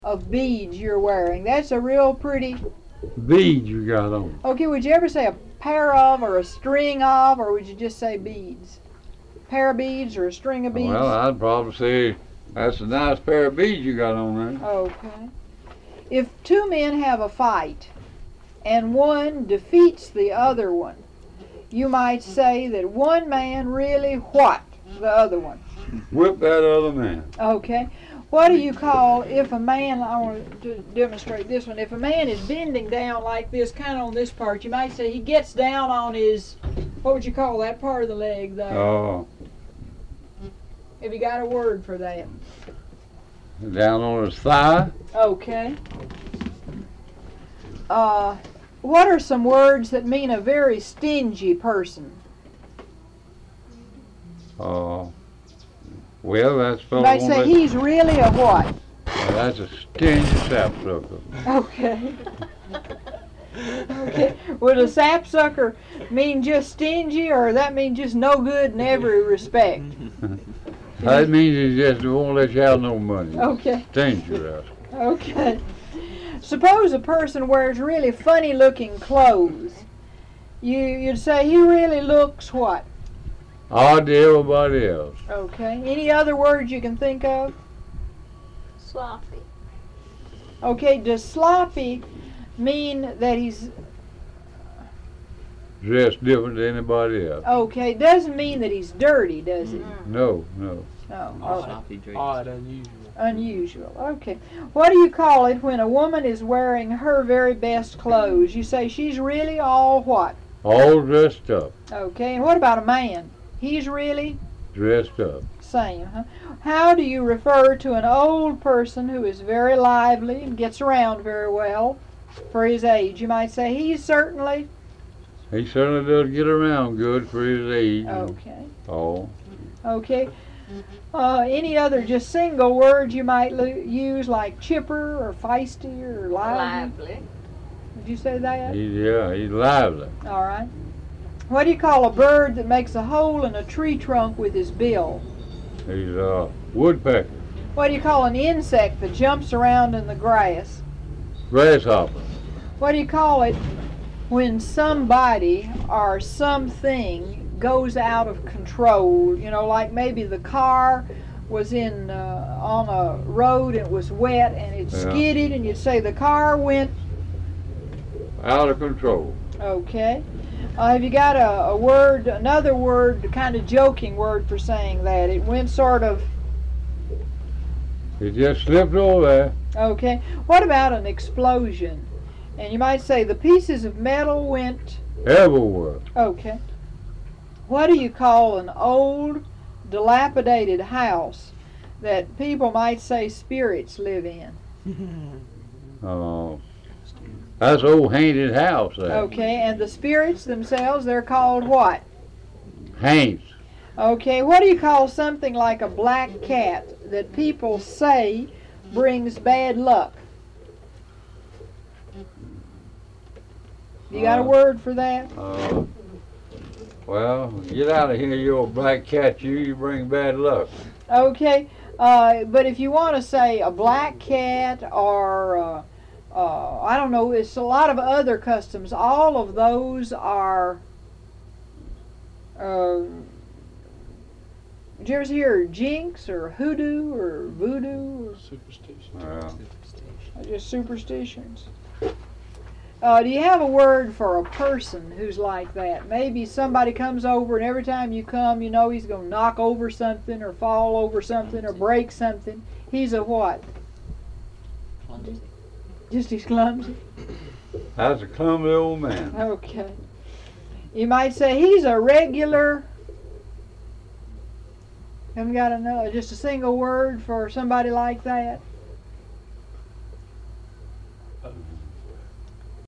of beads you're wearing? That's a real pretty... Beads you got on. Okay, would you ever say a pair of or a string of, or would you just say beads? Pair of beads or a string of beads? Well, I'd probably say that's a nice pair of beads you got on there. Okay. If two men have a fight and one defeats the other one, you might say that one man really what the other one? Whip that other man. Okay. What do you call if a man, I want to demonstrate this one, if a man is bending down like this, kind of on this part, you might say he gets down on his, what would you call that part of the leg there? Oh, Have you got a word for that? down on his thigh. Okay. What are some words that mean a very stingy person? Well, that's You probably might say he's really a what? that's a stingy sapsucker. Okay. Okay. Would a sapsucker mean just stingy, or that mean just no good in every respect? That means he just won't let you have no money. Okay. Stingy rascal. Okay. Suppose a person wears really funny looking clothes. You'd say he really looks what? Odd to everybody else. Okay. Any other words you can think of? Sloppy. Okay, does sloppy mean that he's... Dressed different than anybody else. Okay, doesn't mean that he's dirty, does it? No, no. No. Sloppy Okay. dress. Odd, unusual. Unusual. Okay. What do you call it when a woman is wearing her very best clothes? You say she's really all what? All dressed up. Okay, and what about a man? He's really Dressed up. same, huh? How do you refer to an old person who is very lively and gets around very well for his age? You might say he's certainly... He certainly does get around good for his age. Okay. Oh. Okay. Any other just single words you might use, like chipper or feisty or lively? Lively. Did you say that? He's lively. All right. What do you call a bird that makes a hole in a tree trunk with his bill? He's a woodpecker. What do you call an insect that jumps around in the grass? Grasshopper. What do you call it when somebody or something goes out of control? You know, like maybe the car was on a road, it was wet, and it skidded, and you'd say the car went... Out of control. Okay. Have you got a word, another word, kind of joking word for saying that? It went sort of... He just slipped over there. Okay. What about an explosion? And you might say the pieces of metal went... Everywhere. Okay. What do you call an old, dilapidated house that people might say spirits live in? That's an old haunted house there. Okay, and the spirits themselves, they're called what? Haints. Okay, what do you call something like a black cat that people say brings bad luck? You got a word for that? Well, get out of here, you old black cat, you bring bad luck. Okay, but if you want to say a black cat or, I don't know, it's a lot of other customs. All of those are, did you ever hear jinx or hoodoo or voodoo? Or Superstition. just superstitions. Do you have a word for a person who's like that? Maybe somebody comes over and every time you come, you know he's going to knock over something or fall over something or break something. He's a what? Clumsy. Just as clumsy? That's a clumsy old man. Okay. You might say he's a regular... Haven't got another, just a single word for somebody like that?